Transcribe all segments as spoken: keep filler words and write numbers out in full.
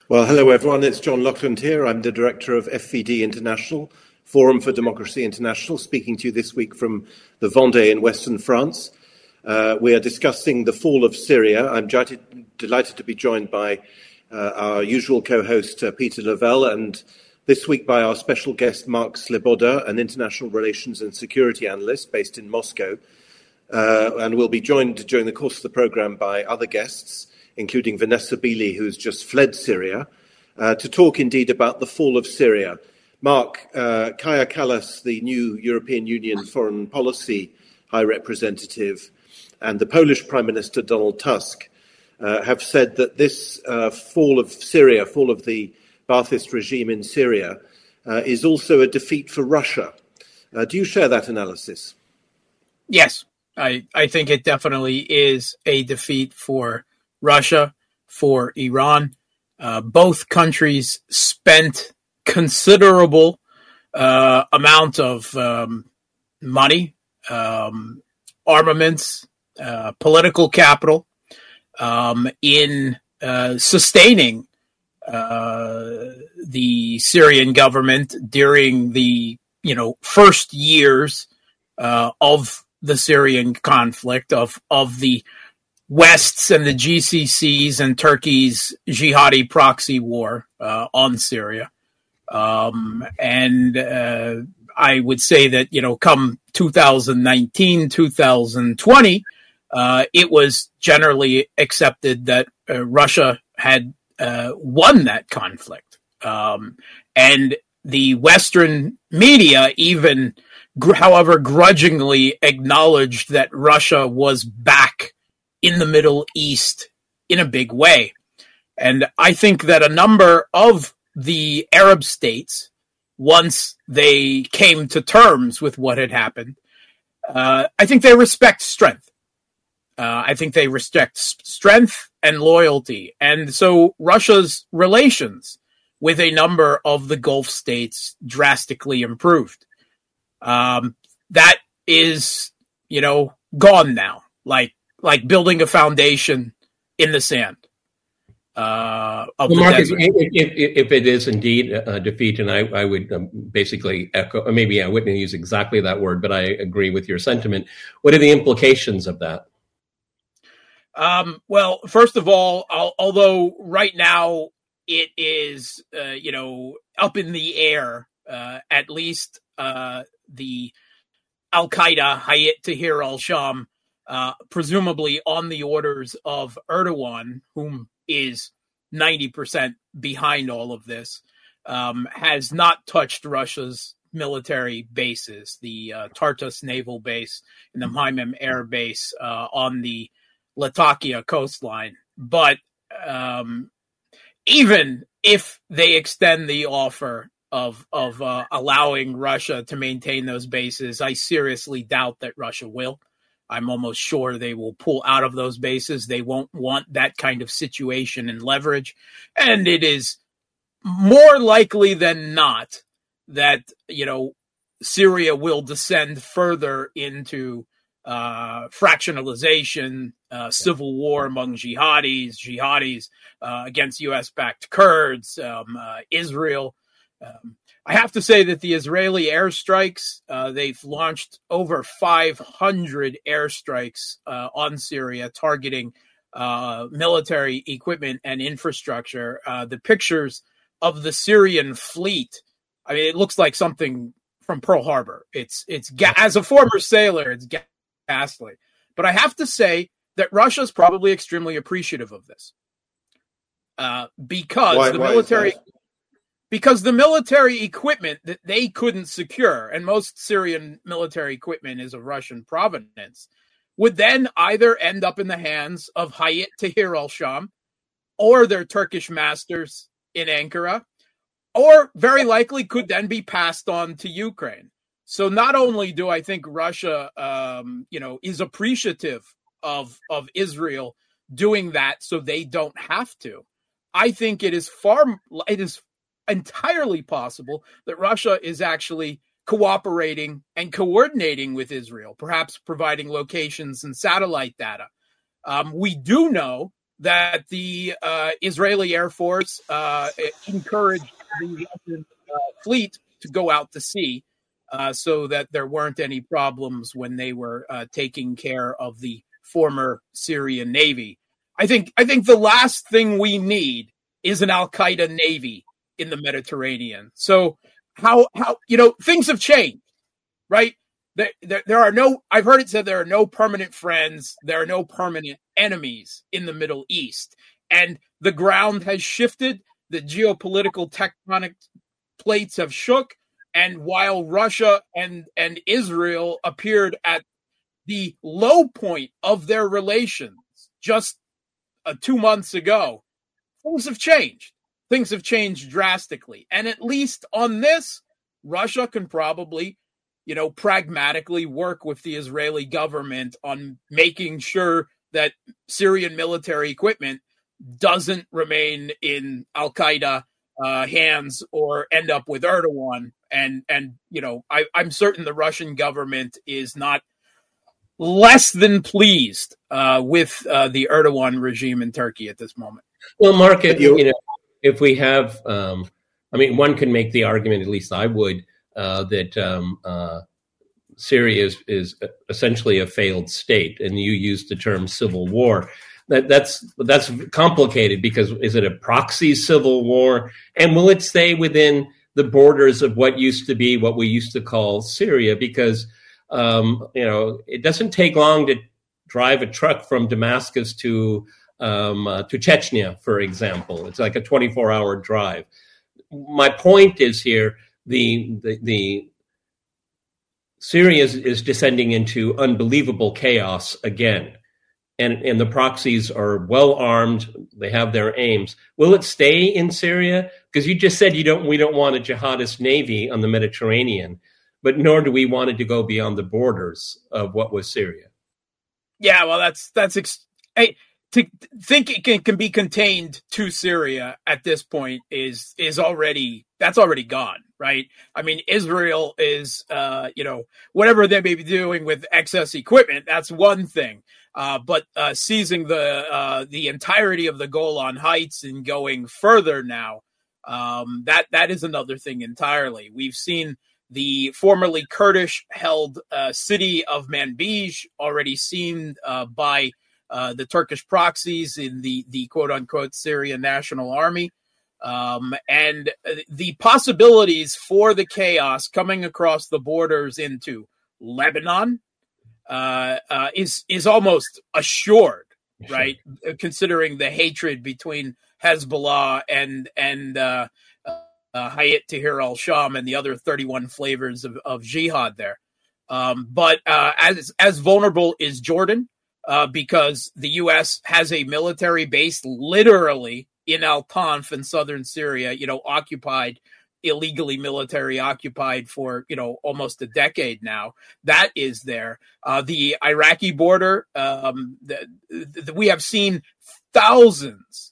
Well, hello everyone. It's John Lockland here. I'm the director of F V D International, Forum for Democracy International, speaking to you this week from the Vendée in western France. Uh, we are discussing the fall of Syria. I'm delighted, delighted to be joined by uh, our usual co-host, uh, Peter Lavelle, and this week by our special guest, Mark Sleboda, an international relations and security analyst based in Moscow. Uh, and we'll be joined during the course of the programme by other guests, including Vanessa Beeley, who's just fled Syria, uh, to talk indeed about the fall of Syria. Mark, uh, Kaja Kallas, the new European Union Foreign Policy High Representative, and the Polish Prime Minister Donald Tusk uh, have said that this uh, fall of Syria, fall of the Ba'athist regime in Syria, uh, is also a defeat for Russia. Uh, do you share that analysis? Yes, I, I think it definitely is a defeat for Russia, for Iran. Uh, both countries spent considerable uh, amount of um, money, um, armaments, uh, political capital um, in uh, sustaining uh, the Syrian government during the you know first years uh, of the Syrian conflict, of of the West's and the G C C's and Turkey's jihadi proxy war uh, on Syria. Um, and uh, I would say that, you know, come two thousand nineteen, two thousand twenty, uh, it was generally accepted that uh, Russia had uh, won that conflict. Um, and the Western media even, gr- however grudgingly, acknowledged that Russia was back in the Middle East in a big way. And I think that a number of the Arab states, once they came to terms with what had happened, uh, I think they respect strength. Uh, I think they respect strength and loyalty. And so Russia's relations with a number of the Gulf states drastically improved. Um, that is, you know, gone now. Like, like building a foundation in the sand. Uh, of well, the Marcus, desert. if, if, if it is indeed a defeat, and I, I would um, basically echo, or maybe I wouldn't use exactly that word, but I agree with your sentiment. What are the implications of that? Um, well, first of all, I'll, although right now it is, uh, you know, up in the air, uh, at least uh, the Al-Qaeda, Hayat Tahrir al-Sham, Uh, presumably on the orders of Erdogan, whom is ninety percent behind all of this, um, has not touched Russia's military bases, the uh, Tartus naval base and the Maimim air base uh, on the Latakia coastline. But um, even if they extend the offer of, of uh, allowing Russia to maintain those bases, I seriously doubt that Russia will. I'm almost sure they will pull out of those bases. They won't want that kind of situation and leverage. And it is more likely than not that, you know, Syria will descend further into uh, fractionalization, uh, civil war among jihadis, jihadis uh, against U S-backed Kurds, um, uh, Israel. Um, I have to say that the Israeli airstrikes, uh, they've launched over five hundred airstrikes uh, on Syria, targeting uh, military equipment and infrastructure. Uh, the pictures of the Syrian fleet, I mean, it looks like something from Pearl Harbor. It's, it's ga- as a former sailor, it's ghastly. But I have to say that Russia's probably extremely appreciative of this uh, because why, the why military... Because the military equipment that they couldn't secure, and most Syrian military equipment is of Russian provenance, would then either end up in the hands of Hayat Tahrir al-Sham or their Turkish masters in Ankara, or very likely could then be passed on to Ukraine. So not only do I think Russia, um, you know, is appreciative of, of Israel doing that so they don't have to, I think it is far, it is entirely possible that Russia is actually cooperating and coordinating with Israel, perhaps providing locations and satellite data. Um, we do know that the uh, Israeli Air Force uh, encouraged the Russian uh, fleet to go out to sea uh, so that there weren't any problems when they were uh, taking care of the former Syrian Navy. I think I think the last thing we need is an Al-Qaeda Navy in the Mediterranean. So how how you know things have changed, right? There, there, there are no, I've heard it said there are no permanent friends, there are no permanent enemies in the Middle East. And the ground has shifted, the geopolitical tectonic plates have shook, and while Russia and, and Israel appeared at the low point of their relations just uh, two months ago, things have changed. Things have changed drastically. And at least on this, Russia can probably you know, pragmatically work with the Israeli government on making sure that Syrian military equipment doesn't remain in Al-Qaeda uh, hands or end up with Erdogan. And, and you know, I, I'm certain the Russian government is not less than pleased uh, with uh, the Erdogan regime in Turkey at this moment. Well, Mark, if, you know, if we have, um, I mean, one can make the argument, at least I would, Uh, that um, uh, Syria is, is essentially a failed state, and you used the term civil war. That, that's that's complicated because is it a proxy civil war, and will it stay within the borders of what used to be what we used to call Syria? Because um, you know it doesn't take long to drive a truck from Damascus to um, uh, to Chechnya, for example. It's like a twenty-four hour drive. My point is here. The, the the Syria is, is descending into unbelievable chaos again, and and the proxies are well armed. They have their aims. Will it stay in Syria? Because you just said you don't. We don't want a jihadist navy on the Mediterranean, but nor do we want it to go beyond the borders of what was Syria. Yeah, well, that's that's. Ex- hey, to think it can, can be contained to Syria at this point is is already that's already gone. Right. I mean, Israel is, uh, you know, whatever they may be doing with excess equipment. That's one thing. Uh, but uh, seizing the uh, the entirety of the Golan Heights and going further now, um, that that is another thing entirely. We've seen the formerly Kurdish held uh, city of Manbij already seen uh, by uh, the Turkish proxies in the, the quote unquote Syrian National Army. Um, and the possibilities for the chaos coming across the borders into Lebanon uh, uh, is is almost assured, sure. Right? Considering the hatred between Hezbollah and and uh, uh, Hayat Tahrir al-Sham and the other thirty-one flavors of, of jihad there. Um, but uh, as as vulnerable is Jordan uh, because the U S has a military base literally in Al-Tanf in southern Syria, you know, occupied, illegally military occupied for, you know, almost a decade now. That is there. Uh, the Iraqi border, um, the, the, we have seen thousands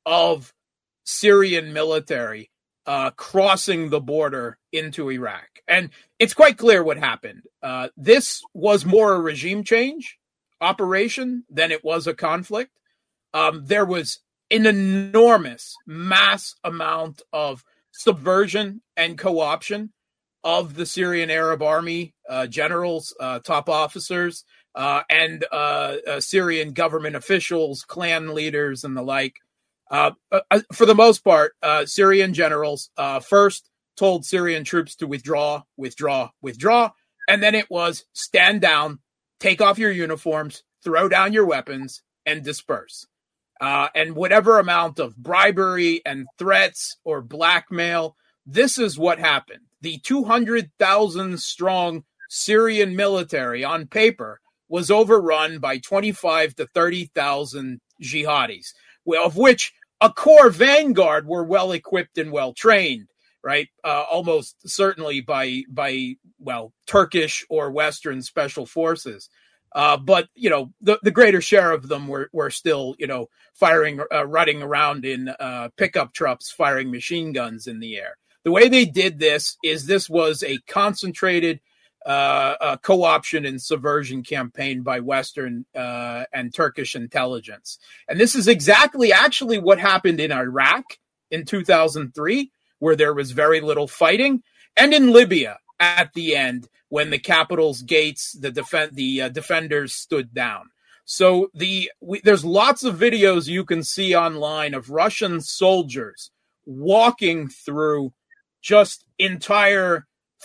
of Syrian military uh, crossing the border into Iraq. And it's quite clear what happened. Uh, this was more a regime change operation than it was a conflict. Um, there was an enormous mass amount of subversion and co-option of the Syrian Arab Army uh, generals, uh, top officers, uh, and uh, uh, Syrian government officials, clan leaders, and the like. Uh, uh, for the most part, uh, Syrian generals uh, first told Syrian troops to withdraw, withdraw, withdraw, and then it was stand down, take off your uniforms, throw down your weapons, and disperse. Uh, and whatever amount of bribery and threats or blackmail, this is what happened. The two hundred thousand strong Syrian military on paper was overrun by twenty-five to thirty thousand jihadis, of which a core vanguard were well equipped and well trained, right? Uh, almost certainly by, by, well, Turkish or Western special forces. Uh, but, you know, the, the greater share of them were, were still, you know, firing, uh, running around in uh, pickup trucks, firing machine guns in the air. The way they did this is this was a concentrated uh, uh, co-option and subversion campaign by Western uh, and Turkish intelligence. And this is exactly actually what happened in Iraq in two thousand three, where there was very little fighting, and in Libya at the end, when the capital's gates, the defend the uh, defenders stood down. So the we, there's lots of videos you can see online of Russian soldiers walking through just entire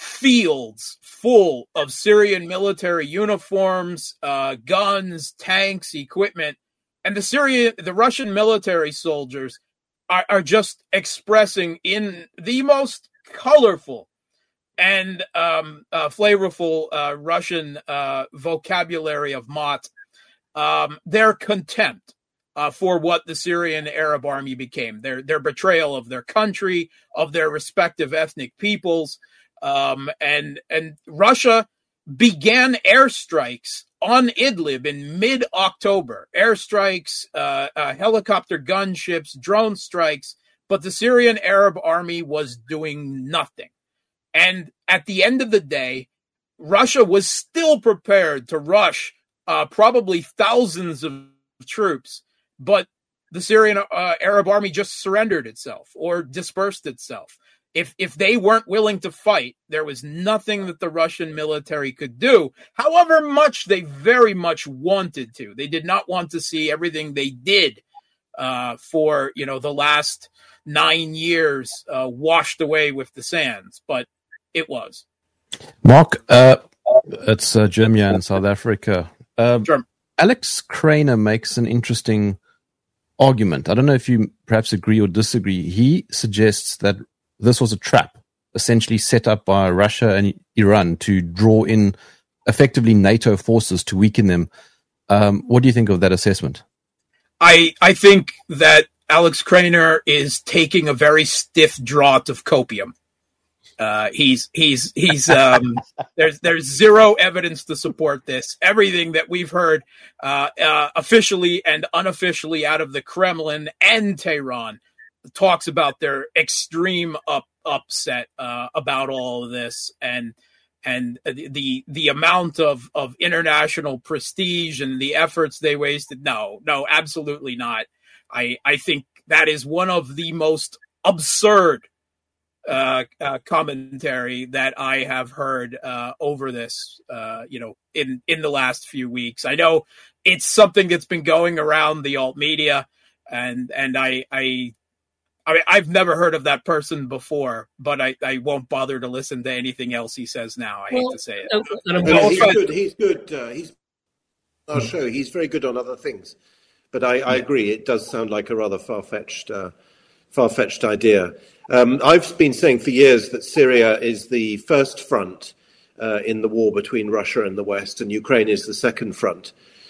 fields full of Syrian military uniforms, uh, guns, tanks, equipment, and the Syrian, the Russian military soldiers are, are just expressing in the most colorful and um, uh, flavorful uh, Russian uh, vocabulary of Mott, um, their contempt uh, for what the Syrian Arab army became, their their betrayal of their country, of their respective ethnic peoples, um, and and Russia began airstrikes on Idlib in mid-October. Airstrikes, uh, uh, helicopter gunships, drone strikes, but the Syrian Arab army was doing nothing. And at the end of the day, Russia was still prepared to rush uh, probably thousands of troops, but the Syrian uh, Arab army just surrendered itself or dispersed itself. If if they weren't willing to fight, there was nothing that the Russian military could do, however much they very much wanted to. They did not want to see everything they did uh, for, you know, the last nine years uh, washed away with the sands, but it was. Mark, uh, it's uh, Jim here in South Africa. Uh, Sure. Alex Craner makes an interesting argument. I don't know if you perhaps agree or disagree. He suggests that this was a trap, essentially set up by Russia and Iran to draw in effectively NATO forces to weaken them. Um, what do you think of that assessment? I I think that Alex Craner is taking a very stiff draught of copium. Uh, he's he's he's um, there's there's zero evidence to support this. Everything that we've heard uh, uh, officially and unofficially out of the Kremlin and Tehran talks about their extreme up upset uh, about all of this, and and the the amount of of international prestige and the efforts they wasted. No, no, absolutely not. I I think that is one of the most absurd uh, uh, commentary that I have heard uh, over this, uh, you know, in in the last few weeks. I know it's something that's been going around the alt media, and and I I. I mean, I've never heard of that person before, but I, I won't bother to listen to anything else he says now. I well, hate to say it. No, no, he's good. He's good. Uh, he's on our show. He's very good on other things. But I, I agree. It does sound like a rather far-fetched, uh, far-fetched idea. Um, I've been saying for years that Syria is the first front uh, in the war between Russia and the West, and Ukraine is the second front.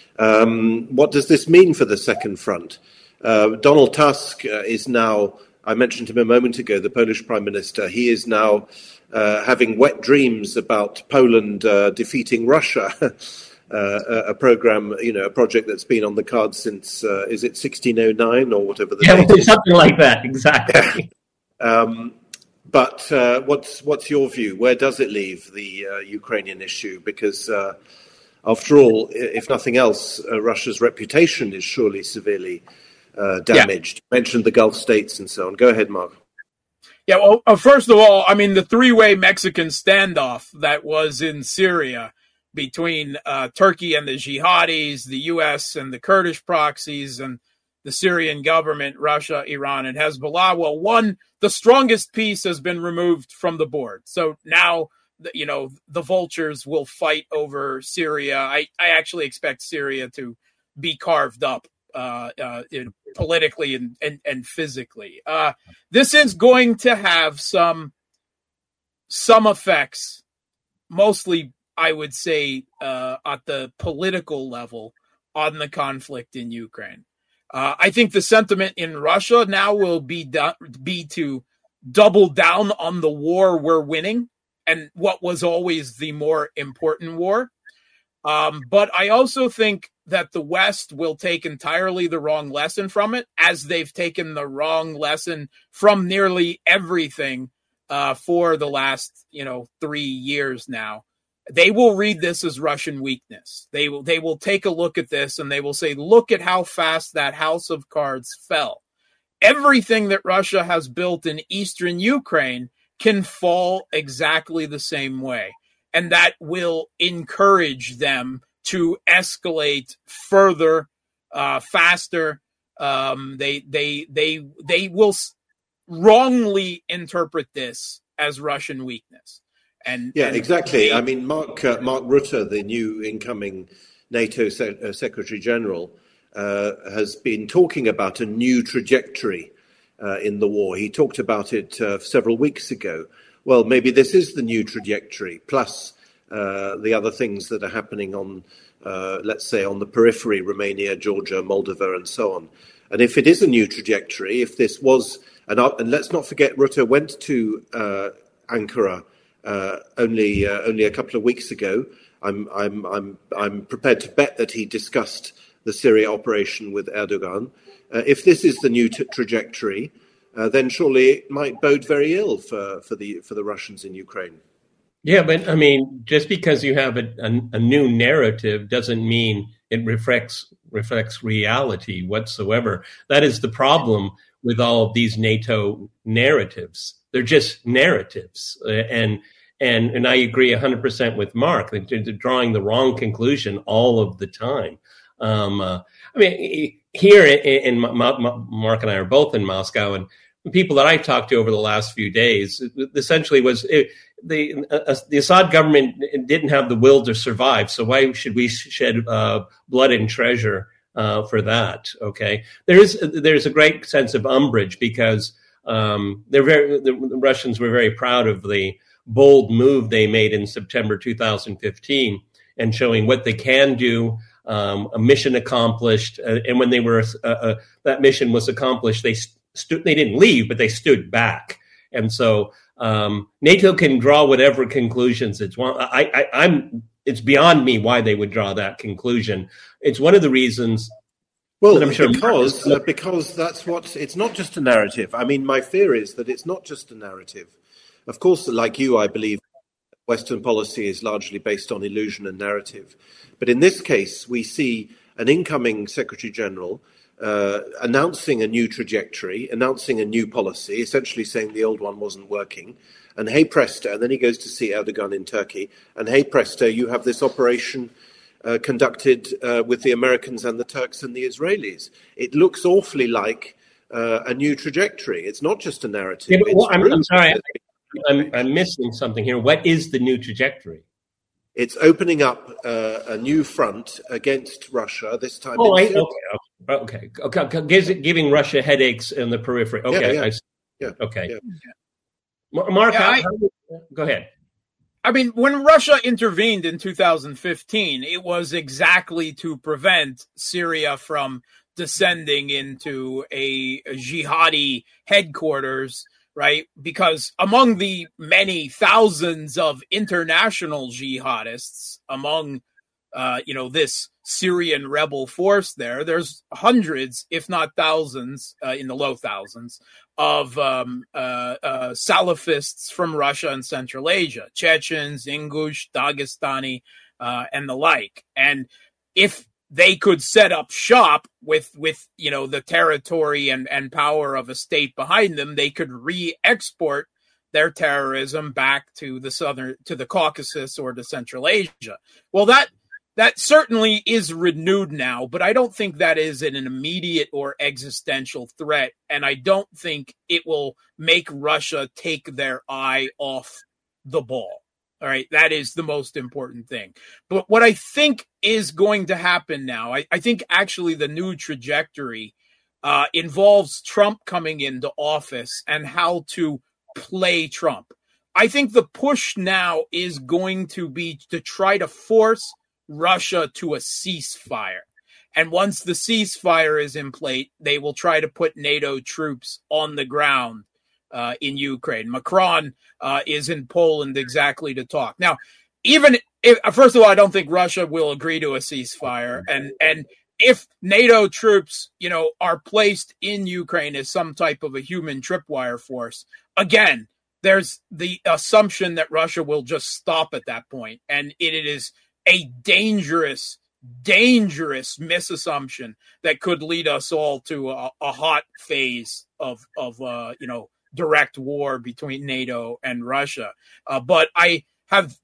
Um, what does this mean for the second front? Uh, Donald Tusk uh, is now, I mentioned him a moment ago, the Polish Prime Minister. He is now uh, having wet dreams about Poland uh, defeating Russia, uh, a, a program, you know, a project that's been on the cards since, uh, is it sixteen oh nine or whatever the yeah, date well, is? Something like that, exactly. um, but uh, what's what's your view? Where does it leave the uh, Ukrainian issue? Because uh, after all, if nothing else, uh, Russia's reputation is surely severely Uh, damaged. Yeah. You mentioned the Gulf states and so on. Go ahead, Mark. Yeah, well, uh, first of all, I mean, the three-way Mexican standoff that was in Syria between uh, Turkey and the jihadis, the U S and the Kurdish proxies, and the Syrian government, Russia, Iran, and Hezbollah. Well, one, the strongest piece has been removed from the board. So now, you know, the vultures will fight over Syria. I, I actually expect Syria to be carved up Uh, uh, in, politically and, and, and physically. Uh, this is going to have some some effects, mostly, I would say, uh, at the political level on the conflict in Ukraine. Uh, I think the sentiment in Russia now will be do- be to double down on the war we're winning and what was always the more important war. Um, but I also think that the West will take entirely the wrong lesson from it, as they've taken the wrong lesson from nearly everything uh, for the last, you know, three years now. they will read this as Russian weakness. They will they will take a look at this and they will say, look at how fast that house of cards fell. Everything that Russia has built in eastern Ukraine can fall exactly the same way. And that will encourage them to escalate further, uh, faster. Um, they they they they will wrongly interpret this as Russian weakness. And yeah, and exactly. they, I mean, Mark uh, Mark Rutte, the new incoming NATO se- uh, Secretary General, uh, has been talking about a new trajectory uh, in the war. He talked about it uh, several weeks ago. Well, maybe this is the new trajectory, plus uh, the other things that are happening on, uh, let's say, on the periphery, Romania, Georgia, Moldova, and so on. And if it is a new trajectory, if this was, and, and let's not forget, Rutte went to uh, Ankara uh, only uh, only a couple of weeks ago. I'm I'm I'm I'm prepared to bet that he discussed the Syria operation with Erdogan. Uh, if this is the new t- trajectory, uh, then surely it might bode very ill for, for the for the Russians in Ukraine. Yeah, but I mean, just because you have a, a, a new narrative doesn't mean it reflects reflects reality whatsoever. That is the problem with all of these NATO narratives. They're just narratives, uh, and and and I agree one hundred percent with Mark. They're, they're drawing the wrong conclusion all of the time. Um, uh, I mean, here in, in Mark and I are both in Moscow, and the people that I talked to over the last few days essentially was it, the uh, the Assad government didn't have the will to survive. So why should we shed uh, blood and treasure uh, for that? Okay, there is there's a great sense of umbrage because um, they're very the Russians were very proud of the bold move they made in September two thousand fifteen and showing what they can do. Um, a mission accomplished, uh, and when they were uh, uh, that mission was accomplished, they stood. They didn't leave, but they stood back. And so um, NATO can draw whatever conclusions it's want. I, I, I'm. It's beyond me why they would draw that conclusion. It's one of the reasons. Well, I'm sure because uh, because that's what. It's not just a narrative. I mean, my fear is that it's not just a narrative. Of course, like you, I believe Western policy is largely based on illusion and narrative. But in this case, we see an incoming Secretary General uh, announcing a new trajectory, announcing a new policy, essentially saying the old one wasn't working. And hey presto, and then he goes to see Erdogan in Turkey. And hey presto, you have this operation uh, conducted uh, with the Americans and the Turks and the Israelis. It looks awfully like uh, a new trajectory. It's not just a narrative. Yeah, but, well, I'm, I'm sorry. I, I'm, I'm missing something here. What is the new trajectory? It's opening up uh, a new front against Russia, this time oh, in I, Syria. Okay, okay. okay. Gives, giving Russia headaches in the periphery. Okay, yeah, yeah. I see. Yeah, okay. Yeah. Mark, yeah, how, I, how, go ahead. I mean, when Russia intervened in two thousand fifteen, it was exactly to prevent Syria from descending into a, a jihadi headquarters, right? Because among the many thousands of international jihadists among, uh, you know, this Syrian rebel force there, there's hundreds, if not thousands, uh, in the low thousands, of um, uh, uh, Salafists from Russia and Central Asia, Chechens, Ingush, Dagestani, uh, and the like. And if they could set up shop with, with you know, the territory and, and power of a state behind them, they could re-export their terrorism back to the southern, to the Caucasus or to Central Asia. Well, that that certainly is renewed now, but I don't think that is an immediate or existential threat, and I don't think it will make Russia take their eye off the ball. All right, that is the most important thing. But what I think is going to happen now, I, I think actually the new trajectory uh, involves Trump coming into office and how to play Trump. I think the push now is going to be to try to force Russia to a ceasefire. And once the ceasefire is in place, they will try to put NATO troops on the ground uh, in Ukraine. Macron uh, is in Poland exactly to talk. Now, even if, first of all, I don't think Russia will agree to a ceasefire. And, and if NATO troops, you know, are placed in Ukraine as some type of a human tripwire force, again, there's the assumption that Russia will just stop at that point, and it, it is a dangerous, dangerous misassumption that could lead us all to a, a hot phase of of uh, you know direct war between NATO and Russia. Uh, but I have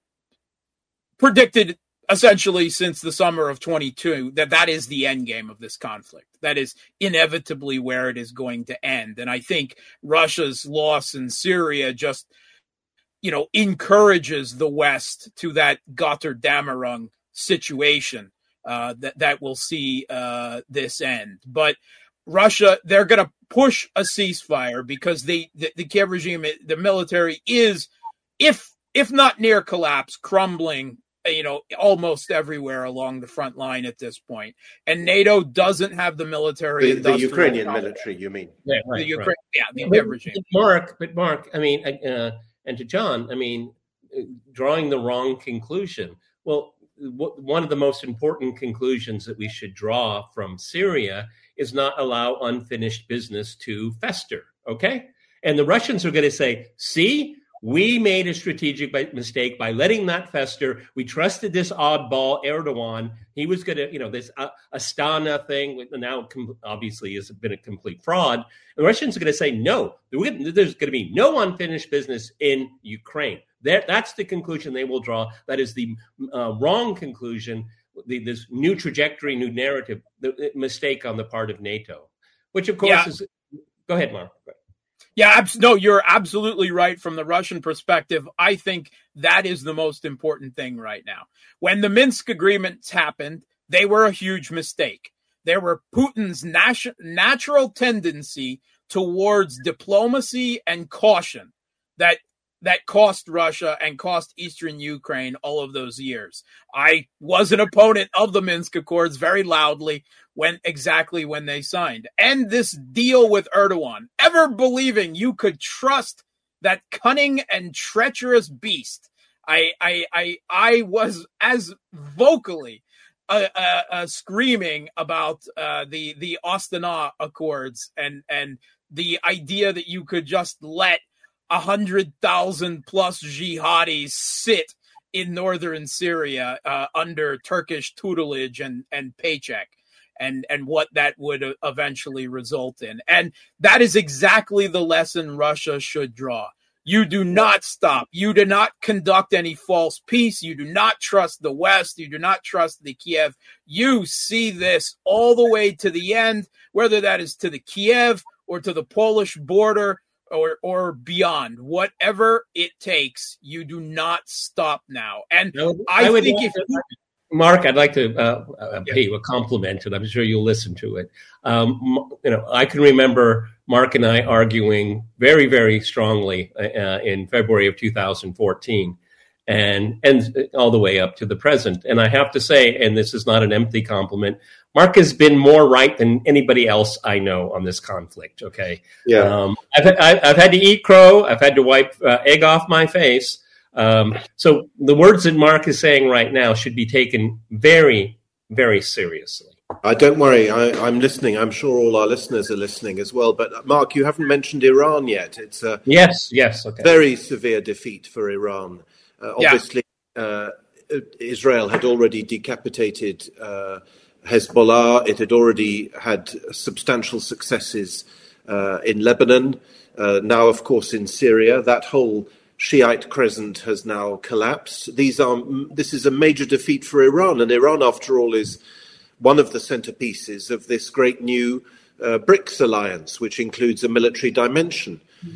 predicted essentially since the summer of twenty-two that that is the end game of this conflict. That is inevitably where it is going to end. And I think Russia's loss in Syria just, you know, encourages the West to that Gotterdammerung situation uh, that, that will see uh, this end. But Russia, they're going to push a ceasefire because they, the, the Kiev regime, the military is, if if not near collapse, crumbling, you know, almost everywhere along the front line at this point. And NATO doesn't have the military. The, the Ukrainian power. military, you mean? Yeah, right, the Ukraine, right. yeah, the but, regime. But Mark, but Mark, I mean, uh, and to John, I mean, drawing the wrong conclusion. Well, w- one of the most important conclusions that we should draw from Syria is not allow unfinished business to fester, okay? And the Russians are going to say, see, we made a strategic mistake by letting that fester. We trusted this oddball Erdogan. He was going to, you know, this uh, Astana thing now com- obviously has been a complete fraud. The Russians are going to say, no, there's going to be no unfinished business in Ukraine. That, that's the conclusion they will draw. That is the uh, wrong conclusion, the, this new trajectory, new narrative, the mistake on the part of NATO, which of course yeah. is, go ahead, Mark. Go ahead. Yeah, abs- no, you're absolutely right from the Russian perspective. I think that is the most important thing right now. When the Minsk agreements happened, they were a huge mistake. There were Putin's nat- natural tendency towards diplomacy and caution that that cost Russia and cost Eastern Ukraine all of those years. I was an opponent of the Minsk Accords very loudly when exactly when they signed. And this deal with Erdogan, ever believing you could trust that cunning and treacherous beast. I I I, I was as vocally uh, uh, uh, screaming about uh, the the Astana Accords and and the idea that you could just let a hundred thousand plus jihadis sit in northern Syria uh, under Turkish tutelage and, and paycheck, and, and what that would eventually result in. And that is exactly the lesson Russia should draw. You do not stop. You do not conduct any false peace. You do not trust the West. You do not trust the Kiev. You see this all the way to the end, whether that is to the Kiev or to the Polish border, or or beyond, whatever it takes. You do not stop now. And no, I, I would think if you- Mark, I'd like to uh, uh, pay you a compliment, and I'm sure you'll listen to it. Um, you know, I can remember Mark and I arguing very, very strongly uh, in February of two thousand fourteen, and and all the way up to the present. And I have to say, and this is not an empty compliment, Mark has been more right than anybody else I know on this conflict. Okay, yeah. Um, I've I've had to eat crow. I've had to wipe uh, egg off my face. Um, so the words that Mark is saying right now should be taken very, very seriously. Uh, don't worry, I, I'm listening. I'm sure all our listeners are listening as well. But Mark, you haven't mentioned Iran yet. It's a yes, yes, okay. very severe defeat for Iran. Uh, obviously, yeah. uh, Israel had already decapitated Uh, Hezbollah. It had already had substantial successes uh, in Lebanon. Uh, now, of course, in Syria, that whole Shiite crescent has now collapsed. These are this is a major defeat for Iran, and Iran, after all, is one of the centerpieces of this great new uh, BRICS alliance, which includes a military dimension.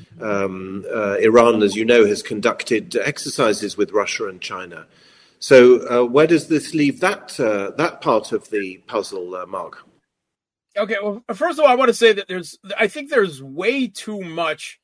Um, uh, Iran, as you know, has conducted exercises with Russia and China. So uh, where does this leave that uh, that part of the puzzle, uh, Mark? Okay, well, first of all, I want to say that there's, I think there's way too much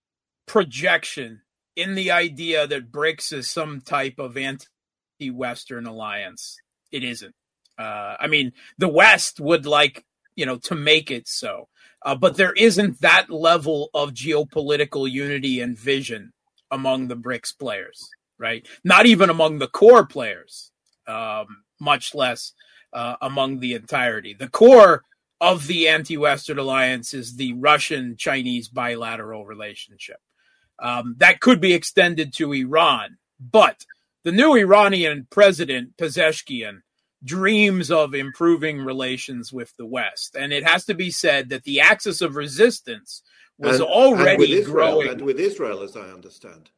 projection in the idea that BRICS is some type of anti-Western alliance. It isn't. Uh, I mean, the West would like, you know, to make it so, uh, but there isn't that level of geopolitical unity and vision among the BRICS players. Right, not even among the core players, um, much less uh, among the entirety. The core of the anti-Western alliance is the Russian-Chinese bilateral relationship. Um, that could be extended to Iran. But the new Iranian president, Pezeshkian, dreams of improving relations with the West. And it has to be said that the axis of resistance was and, already and with Israel, growing. And with Israel, as I understand.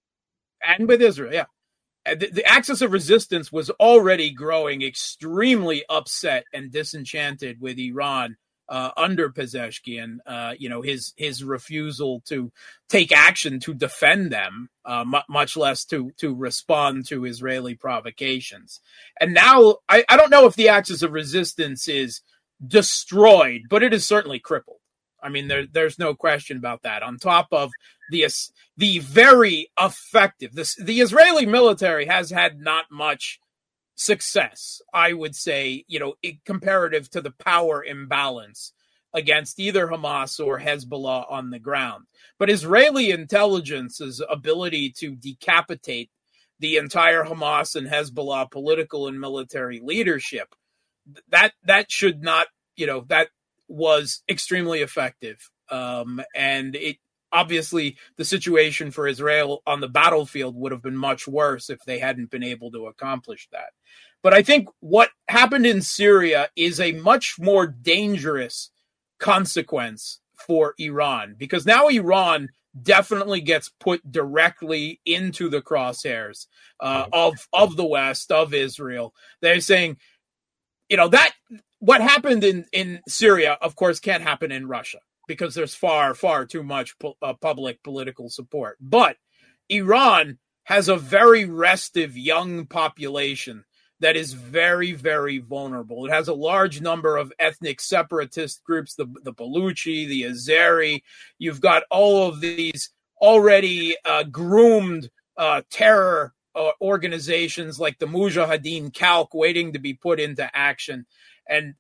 And with Israel, yeah. The, the axis of resistance was already growing extremely upset and disenchanted with Iran uh, under Pezeshkian. Uh, you know, his his refusal to take action to defend them, uh, m- much less to to respond to Israeli provocations. And now, I, I don't know if the axis of resistance is destroyed, but it is certainly crippled. I mean, there, there's no question about that. On top of the the very effective, this, the Israeli military has had not much success, I would say, you know, it, comparative to the power imbalance against either Hamas or Hezbollah on the ground. But Israeli intelligence's ability to decapitate the entire Hamas and Hezbollah political and military leadership, that that should not, you know, that was extremely effective. Um, and it obviously the situation for Israel on the battlefield would have been much worse if they hadn't been able to accomplish that. But I think what happened in Syria is a much more dangerous consequence for Iran, because now Iran definitely gets put directly into the crosshairs uh, of, of the West, of Israel. They're saying, you know, that what happened in, in Syria, of course, can't happen in Russia because there's far, far too much pu- uh, public political support. But Iran has a very restive young population that is very, very vulnerable. It has a large number of ethnic separatist groups, the, the Baluchi, the Azeri. You've got all of these already uh, groomed uh, terror uh, organizations like the Mujahideen Khalq waiting to be put into action. And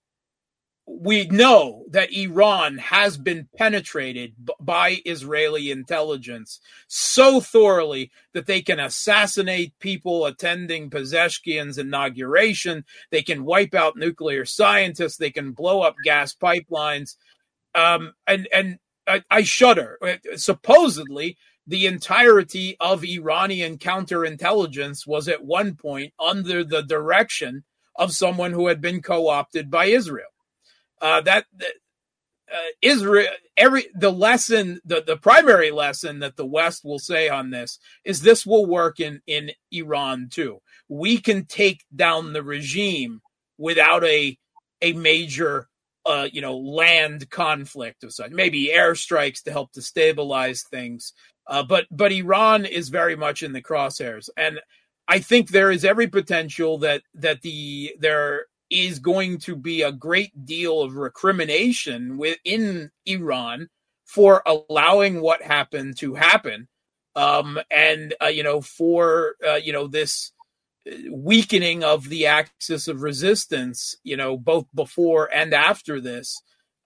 we know that Iran has been penetrated b- by Israeli intelligence so thoroughly that they can assassinate people attending Pezeshkian's inauguration. They can wipe out nuclear scientists. They can blow up gas pipelines. Um, and and I, I shudder. Supposedly, the entirety of Iranian counterintelligence was at one point under the direction of someone who had been co-opted by Israel. Uh, that uh, Israel, every the lesson, the, the primary lesson that the West will say on this is this will work in, in Iran too. We can take down the regime without a a major, uh, you know, land conflict of such. Maybe airstrikes to help to stabilize things, uh, but but Iran is very much in the crosshairs, and I think there is every potential that that the there. is going to be a great deal of recrimination within Iran for allowing what happened to happen. Um, and, uh, you know, for, uh, you know, this weakening of the axis of resistance, you know, both before and after this.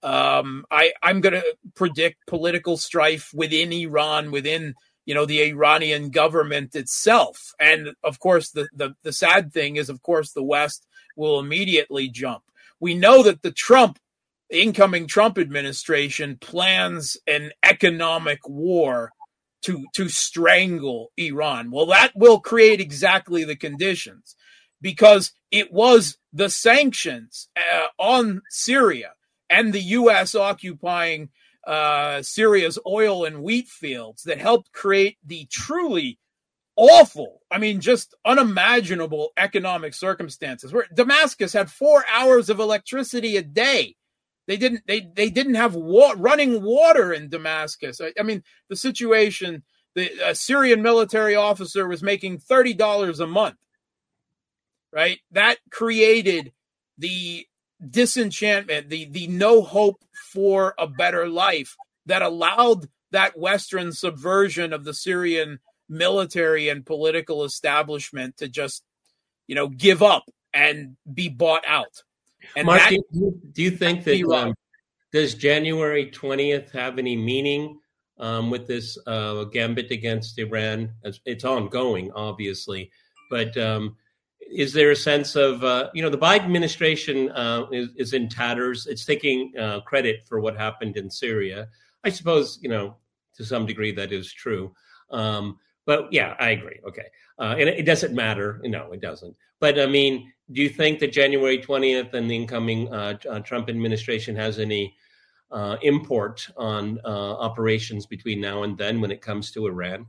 Um, I, I'm going to predict political strife within Iran, within, you know, the Iranian government itself. And of course, the, the, the sad thing is, of course, the West will immediately jump. We know that the Trump, the incoming Trump administration plans an economic war to, to strangle Iran. Well, that will create exactly the conditions, because it was the sanctions uh, on Syria and the U S occupying uh, Syria's oil and wheat fields that helped create the truly awful, I mean, just unimaginable economic circumstances where Damascus had four hours of electricity a day. They didn't, they, they didn't have wa- running water in Damascus. I, I mean, the situation, the uh, Syrian military officer was making thirty dollars a month, right? That created the disenchantment, the, the no hope for a better life that allowed that Western subversion of the Syrian military and political establishment to just, you know, give up and be bought out. And Mark, that, do, you, do you think that um, does January twentieth have any meaning um, with this uh, gambit against Iran? It's ongoing, obviously, but um, is there a sense of, uh, you know, the Biden administration uh, is, is in tatters. It's taking uh, credit for what happened in Syria. I suppose, you know, to some degree that is true. Um, but yeah, I agree. Okay. Uh, and it, it doesn't matter. No, it doesn't. But I mean, do you think that January twentieth and the incoming uh, uh, Trump administration has any uh, import on uh, operations between now and then when it comes to Iran?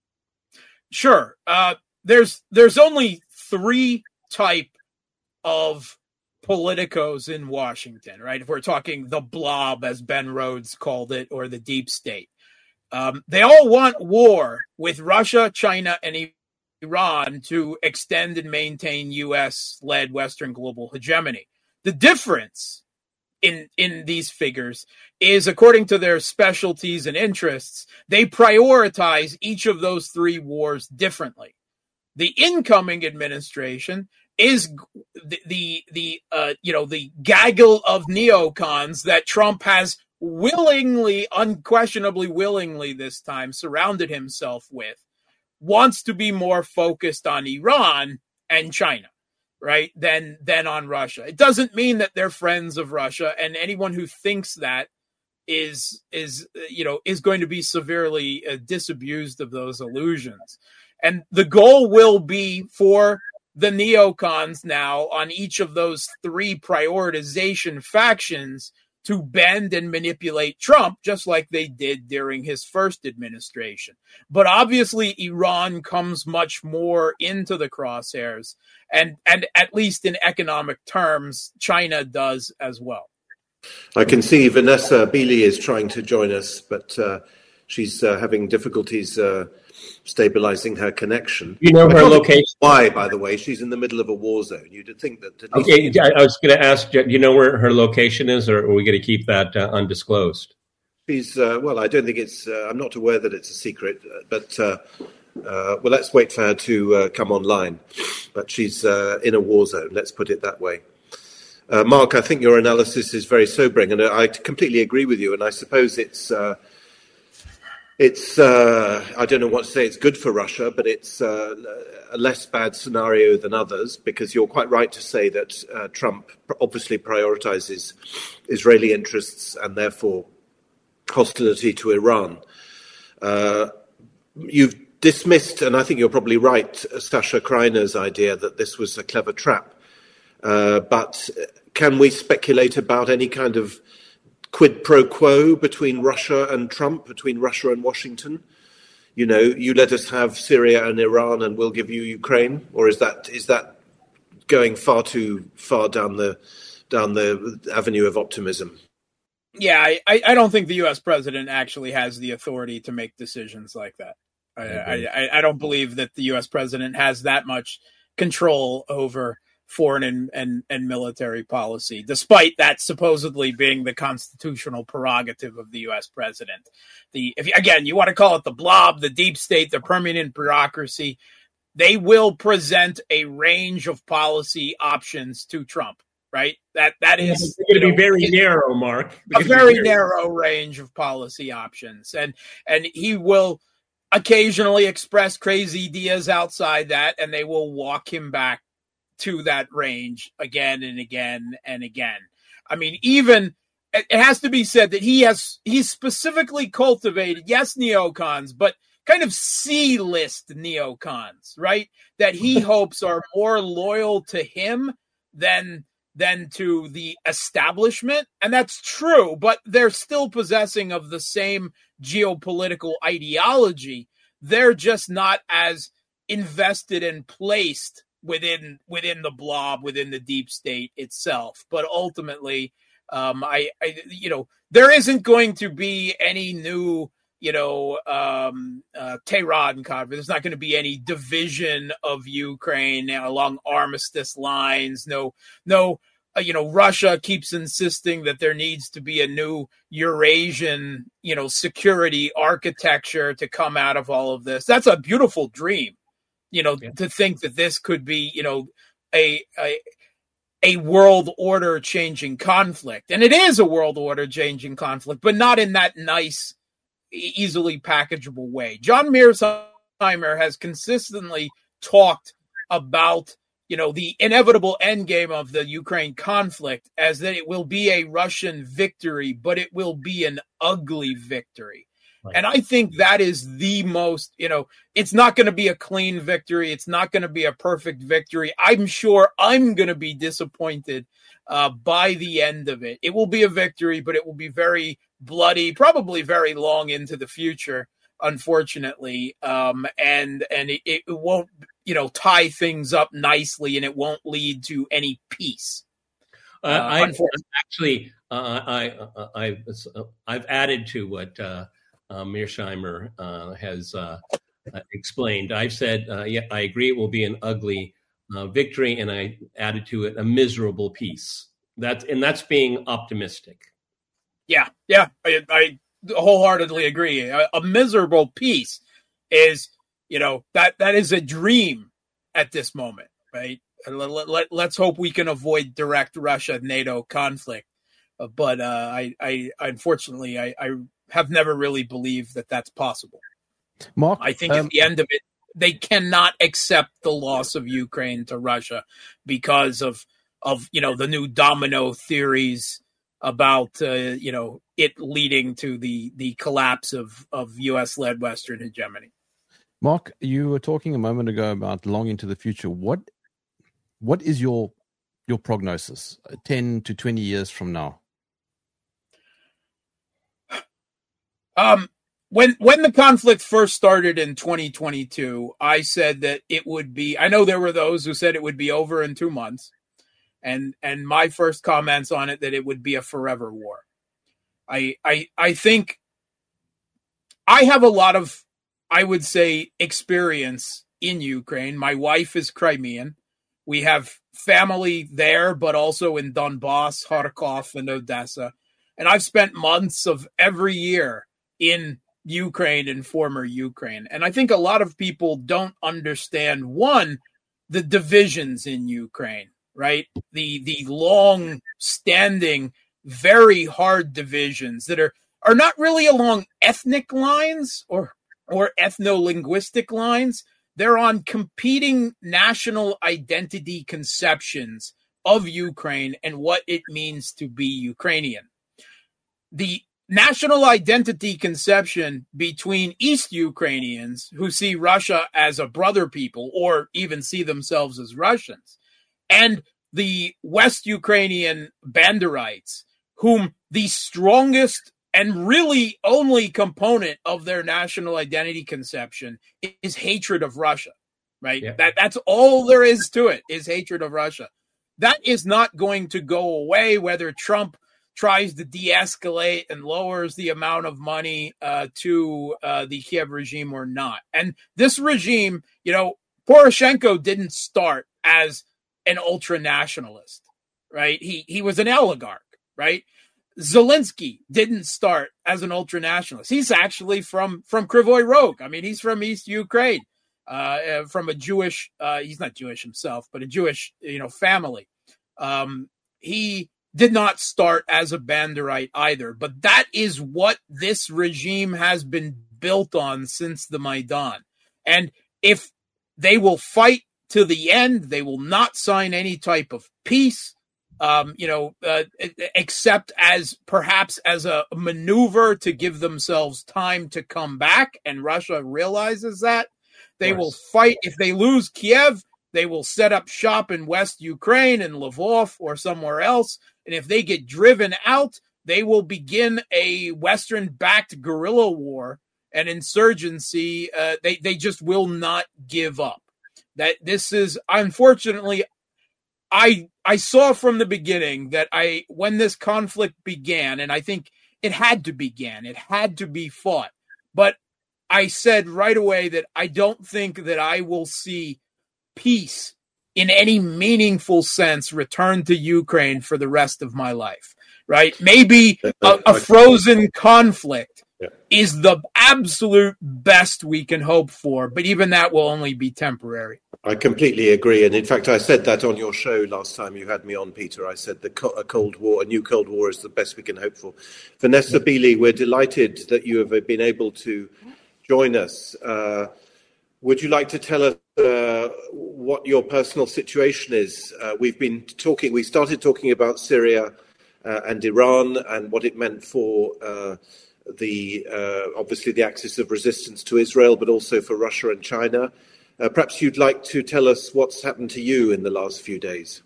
Sure. Uh, there's there's only three type of politicos in Washington, right? If we're talking the blob, as Ben Rhodes called it, or the deep state. Um, they all want war with Russia, China, and Iran to extend and maintain U S-led Western global hegemony. The difference in, in these figures is, according to their specialties and interests, they prioritize each of those three wars differently. The incoming administration is the the, the uh, you know the gaggle of neocons that Trump has willingly, unquestionably willingly this time surrounded himself with, wants to be more focused on Iran and China, right, than than on Russia. It doesn't mean that they're friends of Russia, and anyone who thinks that is is you know is going to be severely uh, disabused of those illusions. And the goal will be for the neocons now on each of those three prioritization factions to bend and manipulate Trump, just like they did during his first administration. But obviously, Iran comes much more into the crosshairs, and, and at least in economic terms, China does as well. I can see Vanessa Beeley is trying to join us, but uh, she's uh, having difficulties uh, stabilizing her connection. You know her location? Why, by the way? She's in the middle of a war zone. You'd think that... At least okay, I was going to ask, do you know where her location is, or are we going to keep that uh, undisclosed? She's, uh, well, I don't think it's... Uh, I'm not aware that it's a secret, but... Uh, uh, well, let's wait for her to uh, come online. But she's uh, in a war zone, let's put it that way. Uh, Mark, I think your analysis is very sobering, and I completely agree with you, and I suppose it's... Uh, It's, uh, I don't know what to say, it's good for Russia, but it's uh, a less bad scenario than others, because you're quite right to say that uh, Trump obviously prioritizes Israeli interests and therefore hostility to Iran. Uh, you've dismissed, and I think you're probably right, Sasha Kreiner's idea that this was a clever trap. Uh, but can we speculate about any kind of quid pro quo between Russia and Trump, between Russia and Washington? You know, you let us have Syria and Iran and we'll give you Ukraine? Or is that is that going far too far down the down the avenue of optimism? Yeah, I, I don't think the U S president actually has the authority to make decisions like that. I, mm-hmm. I, I don't believe that the U S president has that much control over foreign and, and, and military policy, despite that supposedly being the constitutional prerogative of the U S president. The if again, you want to call it the blob, the deep state, the permanent bureaucracy, they will present a range of policy options to Trump, right? That that is it's going to be very narrow, Mark. A very narrow range of policy options, and and he will occasionally express crazy ideas outside that, and they will walk him back to that range again and again and again. I mean, even it has to be said that he has he's specifically cultivated, yes, neocons, but kind of C-list neocons, right? That he hopes are more loyal to him than than to the establishment. And that's true, but they're still possessing of the same geopolitical ideology. They're just not as invested and placed within within the blob, within the deep state itself. But ultimately, um, I, I, you know, there isn't going to be any new, you know, um, uh, Tehran conference. There's not going to be any division of Ukraine along armistice lines. No, no, uh, you know, Russia keeps insisting that there needs to be a new Eurasian, you know, security architecture to come out of all of this. That's a beautiful dream. You know, yeah. To think that this could be, you know, a, a a world order changing conflict. And it is a world order changing conflict, but not in that nice, easily packageable way. John Mearsheimer has consistently talked about, you know, the inevitable endgame of the Ukraine conflict as that it will be a Russian victory, but it will be an ugly victory. Right. And I think that is the most, you know, it's not going to be a clean victory. It's not going to be a perfect victory. I'm sure I'm going to be disappointed uh, by the end of it. It will be a victory, but it will be very bloody, probably very long into the future, unfortunately. Um, and and it, it won't, you know, tie things up nicely, and it won't lead to any peace. Uh, uh, I actually, uh, I, I, I, I've added to what uh, uh, Mearsheimer uh, has uh, explained. I've said, uh, yeah, I agree it will be an ugly uh, victory, and I added to it a miserable peace. That's and that's being optimistic. Yeah, yeah, I, I wholeheartedly agree. A, a miserable peace is, you know, that that is a dream at this moment, right? Let, let, let's hope we can avoid direct Russia-NATO conflict. Uh, but uh, I, I, unfortunately, I, I have never really believed that that's possible. Mark, I think um, at the end of it, they cannot accept the loss of Ukraine to Russia because of, of you know, the new domino theories about, uh, you know, it leading to the, the collapse of, of U S-led Western hegemony. Mark, you were talking a moment ago about long into the future. What What is your your prognosis ten to twenty years from now? Um, when when the conflict first started in twenty twenty-two, I said that it would be, I know there were those who said it would be over in two months. And and my first comments on it that it would be a forever war. I I I think I have a lot of, I would say, experience in Ukraine. My wife is Crimean. We have family there, but also in Donbass, Kharkov, and Odessa. And I've spent months of every year in Ukraine and former Ukraine. And I think a lot of people don't understand, one, the divisions in Ukraine, right? The the long-standing, very hard divisions that are, are not really along ethnic lines or or ethno-linguistic lines. They're on competing national identity conceptions of Ukraine and what it means to be Ukrainian. The national identity conception between East Ukrainians who see Russia as a brother people or even see themselves as Russians, and the West Ukrainian Banderites, whom the strongest and really only component of their national identity conception is hatred of Russia, right? Yeah. That that's all there is to it, is hatred of Russia. That is not going to go away whether Trump tries to de-escalate and lowers the amount of money uh, to uh, the Kiev regime or not. And this regime, you know, Poroshenko didn't start as an ultra-nationalist, right? He he was an oligarch, right? Zelensky didn't start as an ultra-nationalist. He's actually from, from Kryvyi Rog. I mean, he's from East Ukraine, uh, from a Jewish, uh, he's not Jewish himself, but a Jewish, you know, family. Um, he did not start as a Banderite either, but that is what this regime has been built on since the Maidan. And if they will fight to the end, they will not sign any type of peace. Um, you know, uh, except as perhaps as a maneuver to give themselves time to come back. And Russia realizes that. They will fight. If they lose Kiev, they will set up shop in West Ukraine and Lvov or somewhere else. And if they get driven out, they will begin a Western-backed guerrilla war and insurgency. Uh, they, they just will not give up. That this is, unfortunately, I I saw from the beginning that I when this conflict began, and I think it had to begin, it had to be fought. But I said right away that I don't think that I will see peace in any meaningful sense return to Ukraine for the rest of my life. Right? Maybe a, a frozen conflict yeah. is the absolute best we can hope for, but even that will only be temporary. I completely agree. And in fact, I said that on your show last time you had me on, Peter. I said the co- a Cold War, a new Cold War is the best we can hope for. Vanessa Beeley, we're delighted that you have been able to join us. Uh, would you like to tell us uh, what your personal situation is? Uh, we've been talking, we started talking about Syria uh, and Iran and what it meant for uh, the uh, obviously the axis of resistance to Israel, but also for Russia and China. Uh, perhaps you'd like to tell us what's happened to you in the last few days.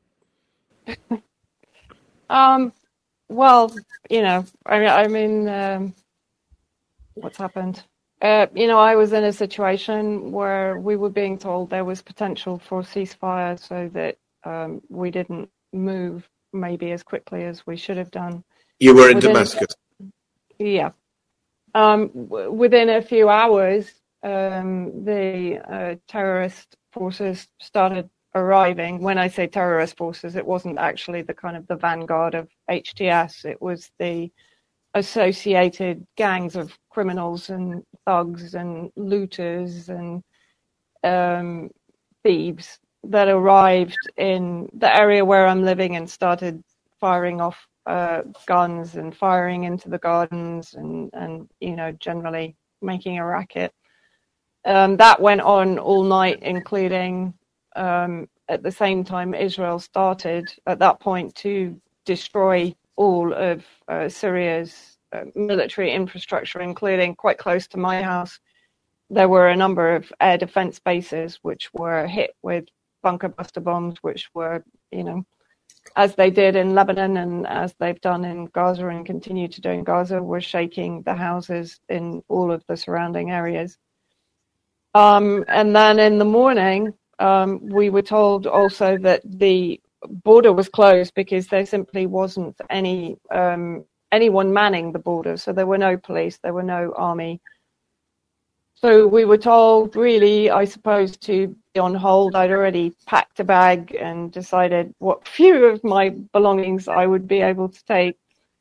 um, well, you know, I, I mean, um, what's happened? Uh, you know, I was in a situation where we were being told there was potential for ceasefire, so that um, we didn't move maybe as quickly as we should have done. You were in within, Damascus. Yeah. Um, w- within a few hours, um, the uh, terrorist forces started arriving. When I say terrorist forces, it wasn't actually the kind of the vanguard of H T S. It was the associated gangs of criminals and thugs and looters and um, thieves that arrived in the area where I'm living and started firing off uh, guns and firing into the gardens and, and you know, generally making a racket. Um, that went on all night, including um, at the same time Israel started at that point to destroy all of uh, Syria's uh, military infrastructure, including quite close to my house. There were a number of air defense bases which were hit with bunker buster bombs, which were, you know, as they did in Lebanon and as they've done in Gaza and continue to do in Gaza, were shaking the houses in all of the surrounding areas. Um, and then in the morning, um, we were told also that the border was closed because there simply wasn't any um, anyone manning the border. So there were no police, there were no army. So we were told, really, I suppose, to be on hold. I'd already packed a bag and decided what few of my belongings I would be able to take.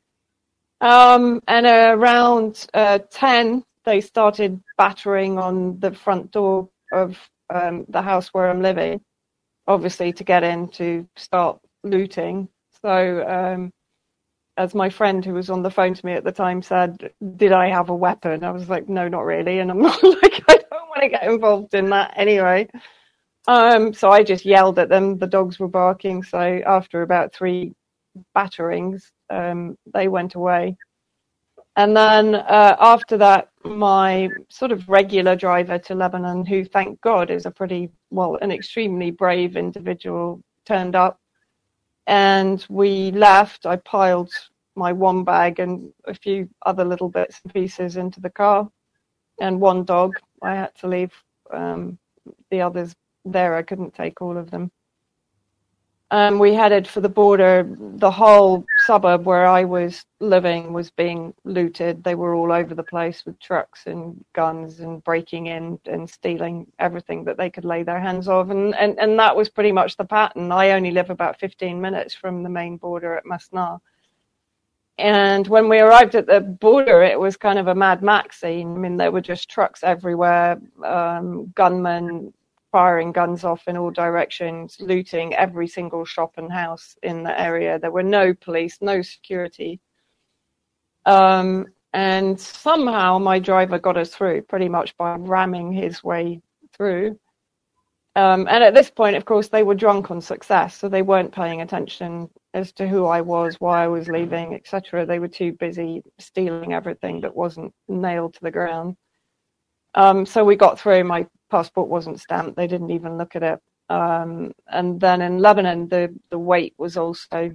Um, and uh, around uh, ten, they started battering on the front door of um, the house where I'm living, obviously to get in to start looting. So um, as my friend who was on the phone to me at the time said, did I have a weapon? I was like, no, not really. And I'm not like, I don't want to get involved in that anyway. Um, so I just yelled at them. The dogs were barking. So after about three batterings, um, they went away. And then uh, after that, my sort of regular driver to Lebanon, who thank God is a pretty, well, an extremely brave individual, turned up. And we left. I piled my one bag and a few other little bits and pieces into the car. And one dog, I had to leave um, the others there. I couldn't take all of them. Um, we headed for the border. The whole suburb where I was living was being looted. They were all over the place with trucks and guns and breaking in and stealing everything that they could lay their hands on. And, and, and that was pretty much the pattern. I only live about fifteen minutes from the main border at Masnaa. And when we arrived at the border, it was kind of a Mad Max scene. I mean, there were just trucks everywhere, um, gunmen firing guns off in all directions, looting every single shop and house in the area. There were no police, no security. Um, and somehow my driver got us through pretty much by ramming his way through. Um, and at this point, of course, they were drunk on success, so they weren't paying attention as to who I was, why I was leaving, et cetera. They were too busy stealing everything that wasn't nailed to the ground. Um, so we got through. My passport wasn't stamped. They didn't even look at it. Um, and then in Lebanon, the, the wait was also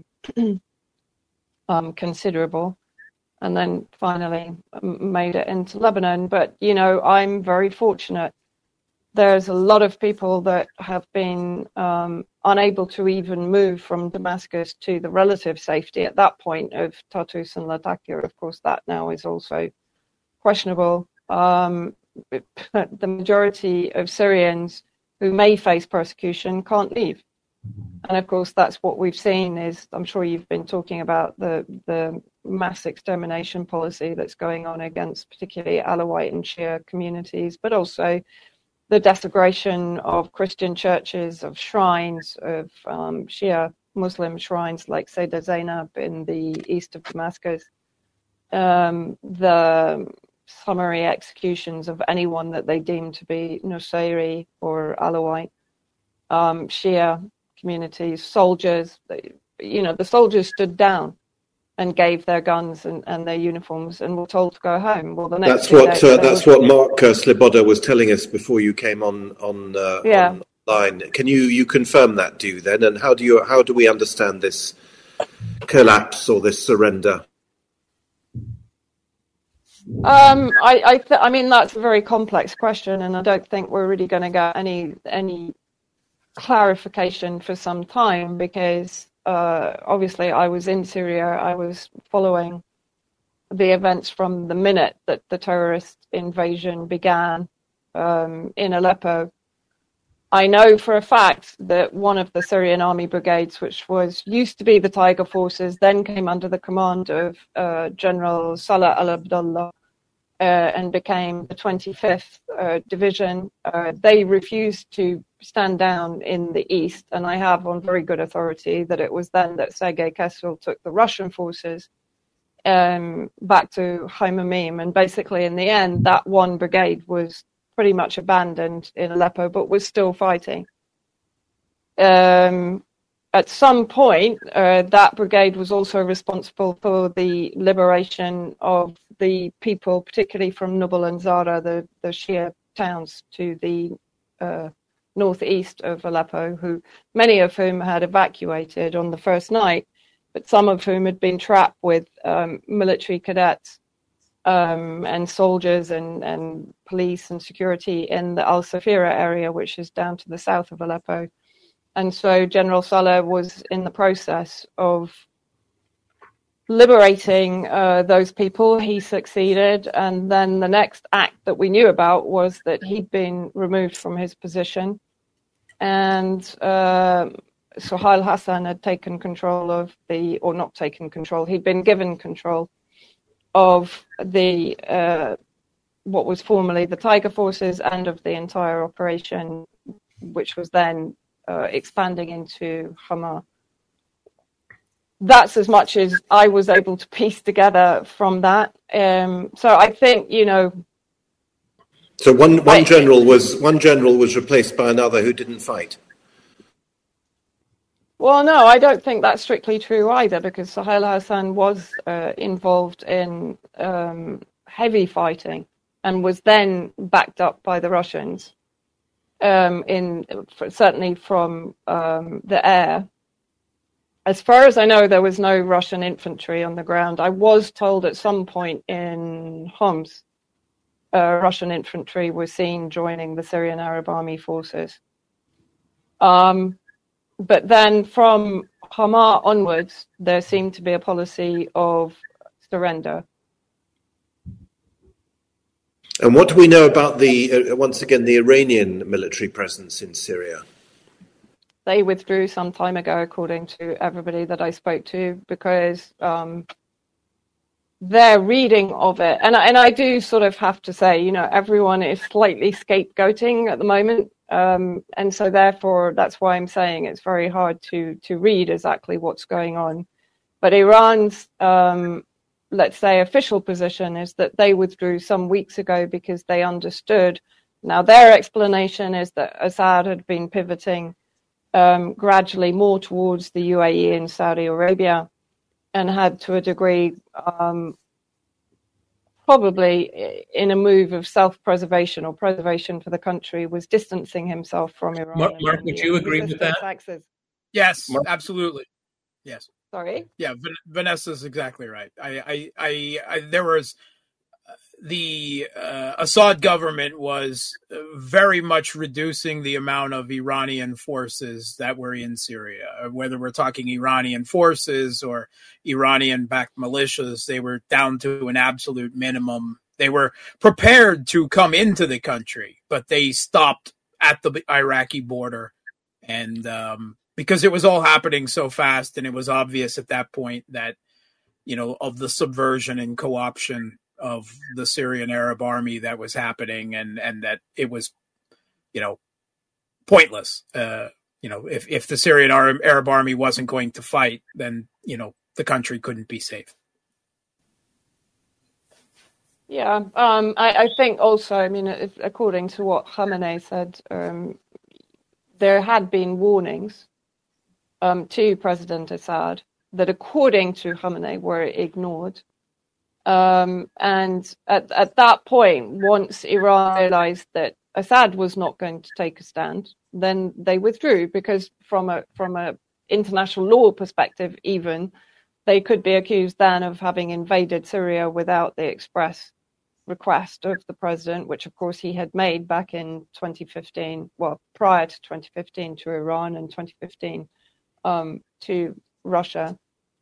um, considerable. And then finally made it into Lebanon. But, you know, I'm very fortunate. There's a lot of people that have been um, unable to even move from Damascus to the relative safety at that point of Tartus and Latakia. Of course, that now is also questionable. Um, the majority of Syrians who may face persecution can't leave. And of course, that's what we've seen is, I'm sure you've been talking about the, the mass extermination policy that's going on against particularly Alawite and Shia communities, but also the desecration of Christian churches, of shrines, of um, Shia Muslim shrines like Sayyidah Zainab in the east of Damascus, um, the summary executions of anyone that they deem to be Nusayri or Alawite, um, Shia communities, soldiers. They, you know, the soldiers stood down and gave their guns and, and their uniforms and were told to go home. Well, the next that's what day, uh, that's what Mark uh, Sliboda was telling us before you came on on uh, yeah. online. Can you you confirm that, do you then? And how do you how do we understand this collapse or this surrender? Um, I I, th- I mean that's a very complex question, and I don't think we're really going to get any any clarification for some time because. Uh, obviously, I was in Syria. I was following the events from the minute that the terrorist invasion began um, in Aleppo. I know for a fact that one of the Syrian army brigades, which was used to be the Tiger Forces, then came under the command of uh, General Salah al-Abdullah uh, and became the twenty-fifth uh, Division. Uh, they refused to stand down in the east, and I have on very good authority that it was then that Sergei Kessel took the Russian forces um, back to Haimamim, and basically in the end that one brigade was pretty much abandoned in Aleppo but was still fighting. Um, at some point uh, that brigade was also responsible for the liberation of the people, particularly from Nubal and Zara, the, the Shia towns to the uh, northeast of Aleppo, who many of whom had evacuated on the first night, but some of whom had been trapped with um, military cadets um, and soldiers and, and police and security in the Al Safira area, which is down to the south of Aleppo. And so General Saleh was in the process of liberating uh, those people. He succeeded, and then the next act that we knew about was that he'd been removed from his position, and uh, Suhail Hassan had taken control of the, or not taken control, he'd been given control of the uh, what was formerly the Tiger Forces and of the entire operation, which was then uh, expanding into Hama. That's as much as I was able to piece together from that. Um, so I think, you know. So one one I, general was one general was replaced by another who didn't fight. Well, no, I don't think that's strictly true either, because Suhail Hassan was uh, involved in um, heavy fighting and was then backed up by the Russians, um, in certainly from um, the air. As far as I know, there was no Russian infantry on the ground. I was told at some point in Homs, uh, Russian infantry was seen joining the Syrian Arab Army forces. Um, but then from Hama onwards, there seemed to be a policy of surrender. And what do we know about the, uh, once again, the Iranian military presence in Syria? They withdrew some time ago, according to everybody that I spoke to, because um, their reading of it, and, and I do sort of have to say, you know, everyone is slightly scapegoating at the moment. Um, and so therefore, that's why I'm saying it's very hard to, to read exactly what's going on. But Iran's, um, let's say, official position is that they withdrew some weeks ago because they understood. Now, their explanation is that Assad had been pivoting Um, gradually more towards the U A E and Saudi Arabia, and had to a degree um, probably in a move of self-preservation or preservation for the country, was distancing himself from Iran. Mark, Mark would you agree with that? Taxes. Yes, Mark? absolutely. Yes. Sorry? Yeah, Vanessa's exactly right. I, I, I, I there was the uh, Assad government was very much reducing the amount of Iranian forces that were in Syria. Whether we're talking Iranian forces or Iranian-backed militias, they were down to an absolute minimum. They were prepared to come into the country, but they stopped at the Iraqi border. And um, because it was all happening so fast, and it was obvious at that point that, you know, of the subversion and co-option of the Syrian Arab army that was happening, and, and that it was, you know, pointless. Uh, you know, if, if the Syrian Arab, Arab army wasn't going to fight, then, you know, the country couldn't be safe. Yeah, um, I, I think also, I mean, if, according to what Khamenei said, um, there had been warnings um, to President Assad that, according to Khamenei, were ignored. Um, and at, at that point, once Iran realized that Assad was not going to take a stand, then they withdrew, because from a from a international law perspective, even, they could be accused then of having invaded Syria without the express request of the president, which of course he had made back in twenty fifteen, well, prior to twenty fifteen to Iran, and twenty fifteen um, to Russia.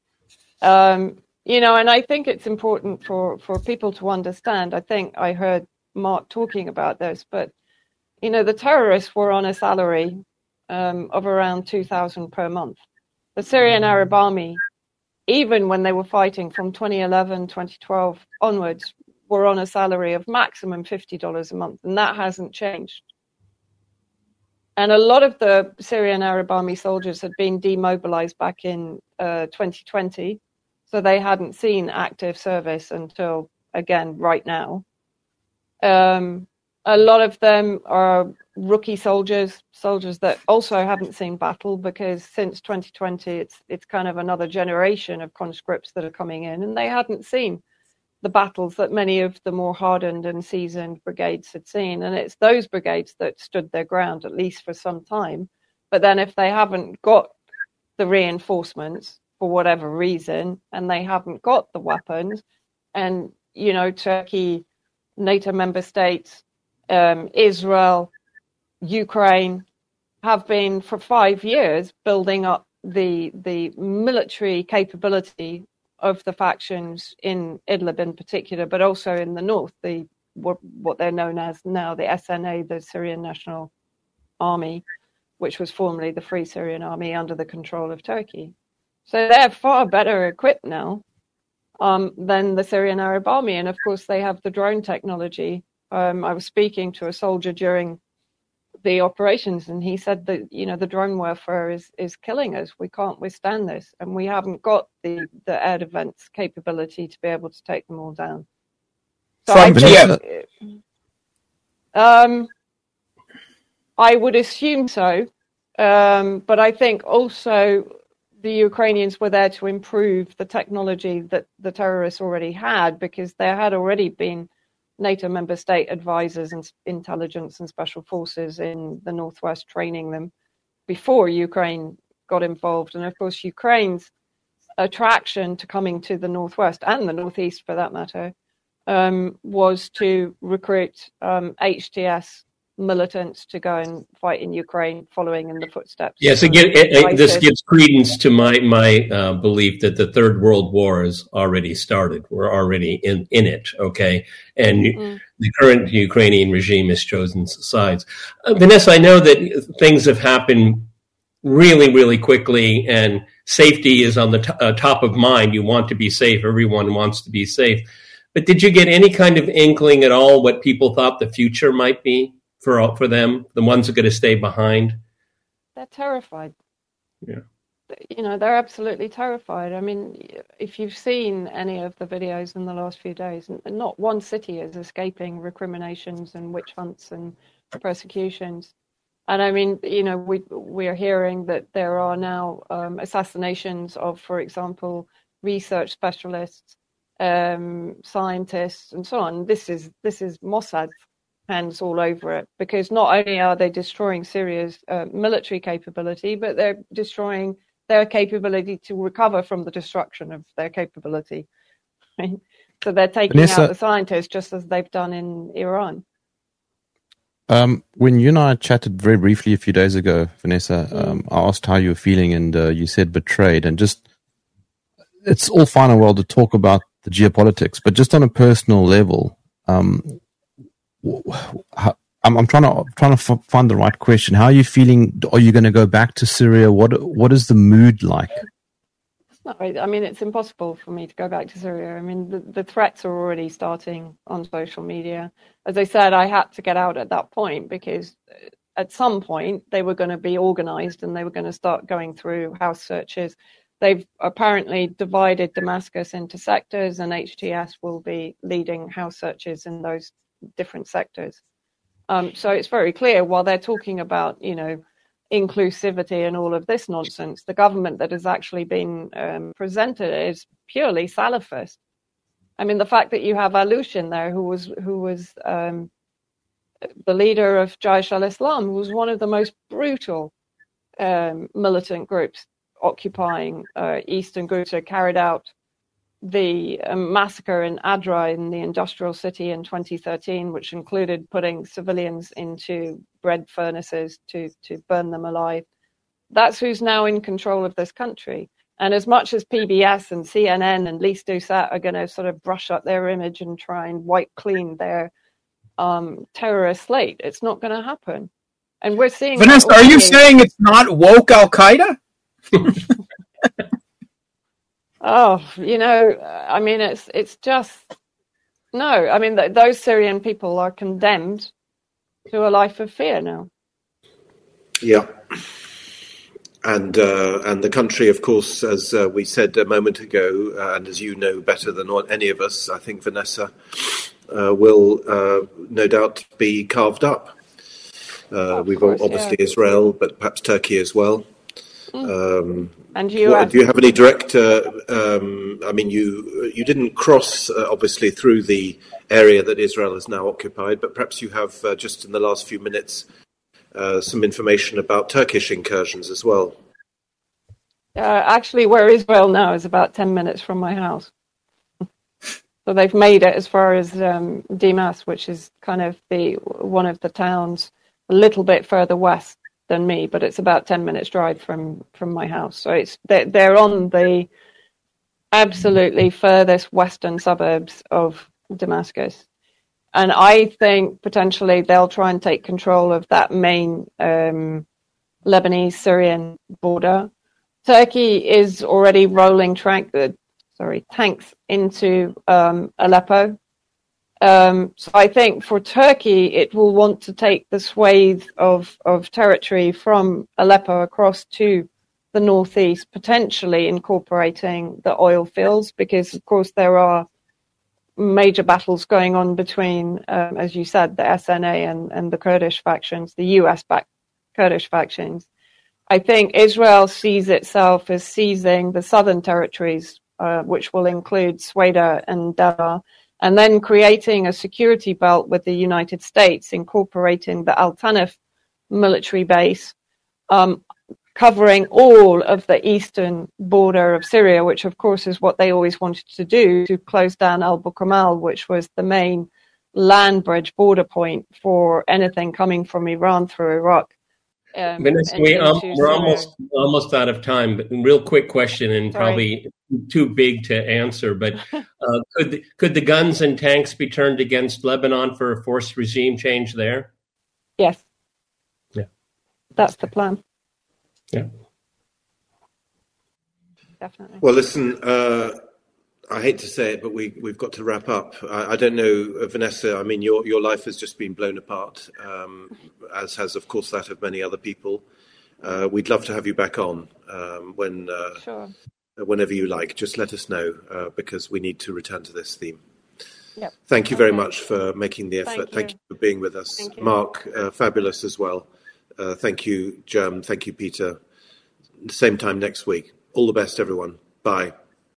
Um, You know, and I think it's important for, for people to understand. I think I heard Mark talking about this, but, you know, the terrorists were on a salary um, of around two thousand per month. The Syrian Arab Army, even when they were fighting from twenty eleven, twenty twelve onwards, were on a salary of maximum fifty dollars a month, and that hasn't changed. And a lot of the Syrian Arab Army soldiers had been demobilized back in uh, twenty twenty. So they hadn't seen active service until, again, right now. Um, a lot of them are rookie soldiers, soldiers that also haven't seen battle, because since twenty twenty, it's it's kind of another generation of conscripts that are coming in, and they hadn't seen the battles that many of the more hardened and seasoned brigades had seen. And it's those brigades that stood their ground, at least for some time. But then if they haven't got the reinforcements, for whatever reason, and they haven't got the weapons, and, you know, Turkey, NATO member states, um, Israel, Ukraine have been for five years building up the the military capability of the factions in Idlib in particular, but also in the north, the what, what they're known as now the S N A, the Syrian National Army, which was formerly the Free Syrian Army under the control of Turkey. So they're far better equipped now um, than the Syrian Arab Army. And of course, they have the drone technology. Um, I was speaking to a soldier during the operations, and he said that, you know, the drone warfare is, is killing us. We can't withstand this. And we haven't got the, the air defense capability to be able to take them all down. So I, think, um, I would assume so. Um, but I think also the Ukrainians were there to improve the technology that the terrorists already had, because there had already been NATO member state advisors and intelligence and special forces in the Northwest training them before Ukraine got involved. And of course, Ukraine's attraction to coming to the Northwest, and the Northeast for that matter, um, was to recruit um, H T S militants to go and fight in Ukraine, following in the footsteps. Yes, again, it, it, this gives credence to my my uh, belief that the Third World War has already started. We're already in, in it, okay? And mm. the current Ukrainian regime has chosen sides. Uh, Vanessa, I know that things have happened really, really quickly, and safety is on the t- uh, top of mind. You want to be safe. Everyone wants to be safe. But did you get any kind of inkling at all what people thought the future might be for for them, the ones that are going to stay behind? They're terrified. Yeah. You know, they're absolutely terrified. I mean, if you've seen any of the videos in the last few days, not one city is escaping recriminations and witch hunts and persecutions. And I mean, you know, we we're hearing that there are now um, assassinations of, for example, research specialists, um, scientists, and so on. This is this is Mossad hands all over it, because not only are they destroying Syria's uh, military capability, but they're destroying their capability to recover from the destruction of their capability. Right? So they're taking Vanessa, out the scientists, just as they've done in Iran. Um, when you and I chatted very briefly a few days ago, Vanessa, mm. um, I asked how you were feeling, and uh, you said betrayed. And just, it's all fine and well to talk about the geopolitics, but just on a personal level, um, I'm, I'm trying to trying to f- find the right question. How are you feeling? Are you going to go back to Syria? What what is the mood like? It's not right. I mean, it's impossible for me to go back to Syria. I mean, the, the threats are already starting on social media. As I said, I had to get out at that point, because at some point they were going to be organized and they were going to start going through house searches. They've apparently divided Damascus into sectors, and H T S will be leading house searches in those different sectors. Um, so it's very clear, while they're talking about, you know, inclusivity and all of this nonsense. The government that has actually been um, presented is purely Salafist. I mean, the fact that you have Alushin there, who was who was um, the leader of Jaish al-Islam, who was one of the most brutal um, militant groups occupying uh, eastern Ghouta, carried out the um, massacre in Adra in the industrial city in twenty thirteen, which included putting civilians into bread furnaces to, to burn them alive. That's who's now in control of this country. And as much as P B S and C N N and Lise Doucet are going to sort of brush up their image and try and wipe clean their um, terrorist slate, it's not going to happen. And we're seeing... Vanessa, are you saying it's not woke Al-Qaeda? Oh, you know, I mean, it's it's just... No, I mean, th- those Syrian people are condemned to a life of fear now. Yeah. And uh, and the country, of course, as uh, we said a moment ago, uh, and as you know better than any of us, I think, Vanessa, uh, will uh, no doubt be carved up. Uh, we've course, obviously yeah. Israel, but perhaps Turkey as well. Mm. Um, and you, what, do you have any direct? Uh, um, I mean, you you didn't cross uh, obviously through the area that Israel has now occupied, but perhaps you have uh, just in the last few minutes uh, some information about Turkish incursions as well. Uh, actually, where Israel now is about ten minutes from my house. So they've made it as far as um, Dimas, which is kind of the one of the towns a little bit further west than me, but it's about ten minutes drive from, from my house. So it's they're, they're on the absolutely furthest western suburbs of Damascus. And I think potentially they'll try and take control of that main um, Lebanese-Syrian border. Turkey is already rolling tra- uh, sorry, tanks into um, Aleppo. Um, so I think for Turkey, it will want to take the swathe of, of territory from Aleppo across to the northeast, potentially incorporating the oil fields, because, of course, there are major battles going on between, um, as you said, the S N A and, and the Kurdish factions, the U S-backed Kurdish factions. I think Israel sees itself as seizing the southern territories, uh, which will include Sweda and Dara, and then creating a security belt with the United States, incorporating the Al Tanif military base, um, covering all of the eastern border of Syria, which, of course, is what they always wanted to do, to close down Al-Bukamal, which was the main land bridge border point for anything coming from Iran through Iraq. Um, Vanessa, we, um, we're almost almost out of time, but real quick question, and Sorry. probably too big to answer, but uh, could, the, could the guns and tanks be turned against Lebanon for a forced regime change there? Yes. Yeah. That's the plan. Yeah. Definitely. Well, listen, uh, I hate to say it, but we, we've got to wrap up. I, I don't know, uh, Vanessa, I mean, your, your life has just been blown apart, um, as has, of course, that of many other people. Uh, we'd love to have you back on um, when, uh, sure. whenever you like. Just let us know, uh, because we need to return to this theme. Yep. Thank you very okay. much for making the effort. Thank you, Thank you for being with us. Thank you. Mark, uh, fabulous as well. Uh, thank you, Germ. Thank you, Peter. Same time next week. All the best, everyone. Bye.